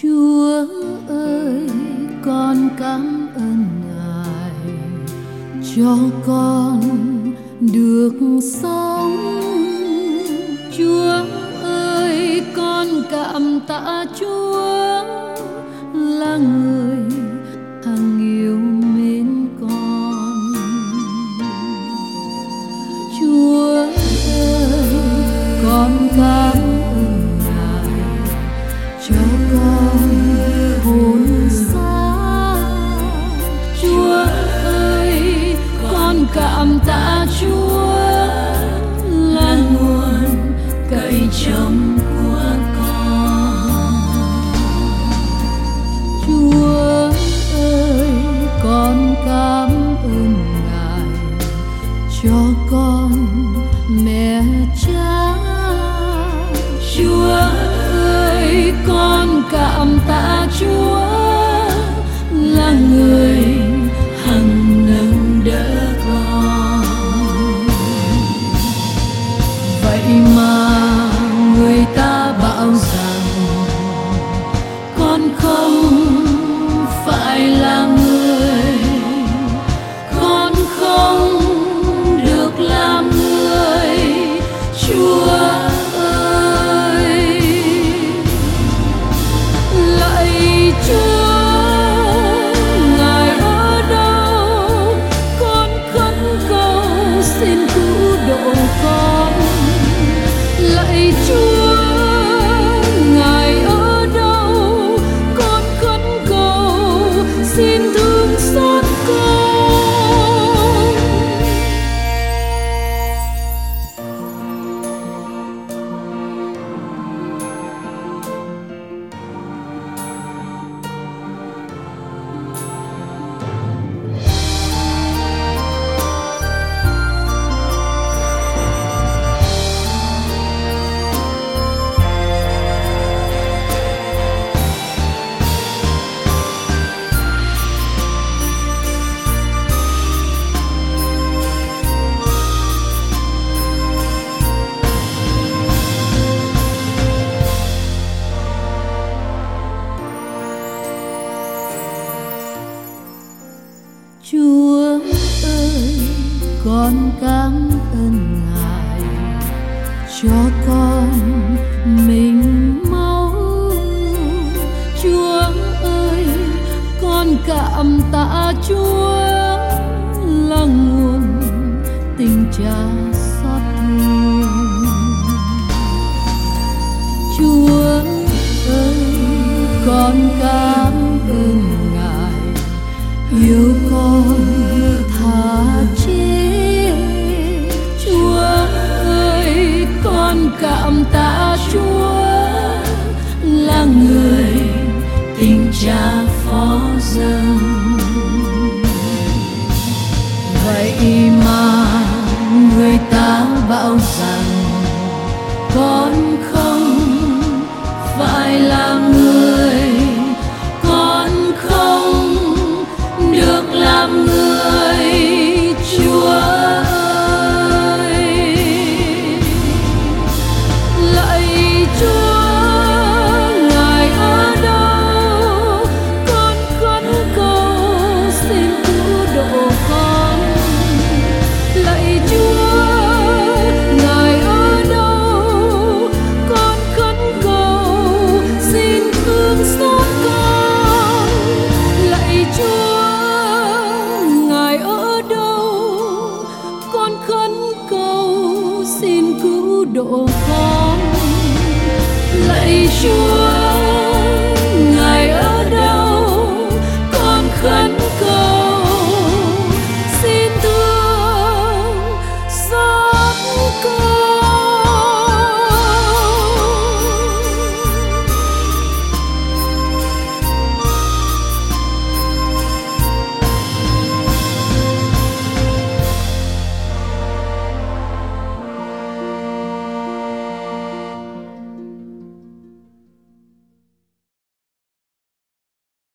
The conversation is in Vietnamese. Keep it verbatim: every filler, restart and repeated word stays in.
Chúa ơi, con cảm ơn Ngài cho con được sống. Chúa ơi, con cảm tạ Chúa là người hằng yêu mến con. Chúa ơi, con cảm ơn Ngài cho con hồn xác. Chúa ơi, con cảm tạ Chúa là nguồn cậy trông của con. Chúa ơi, con cảm ơn Ngài cho con mẹ cha. Chúa ơi, con cảm tạ Chúa là người hằng nâng đỡ con. Vậy mà người ta bảo rằng con không phải là người, con không được làm người. Chúa ơi, lạy Chúa, Ngài ở đâu? Con khấn cầu xin cứu độ con. Lạy Chúa, Ngài ở đâu? Con khấn cầu xin thương xót con. Chúa ơi, con cảm ơn Ngài cho con mình máu. Chúa ơi, con cảm tạ Chúa là nguồn tình cha xót thương. Chúa ơi, con cảm ơn Ngài yêu con tha chết. Chúa ơi, con cảm tạ Chúa là người tình cha phó dâng. Vậy mà người ta bảo rằng con không phải là người, con không được làm người. Chúa ơi, lạy Chúa, Ngài ở đâu? Con khấn cầu xin cứu độ con. Lạy Chúa, Ngài ở đâu? Con khấn cầu xin thương xót con. Lạy Chúa, Ngài ở đâu? Con khấn cầu xin cứu độ con. Lạy Chúa,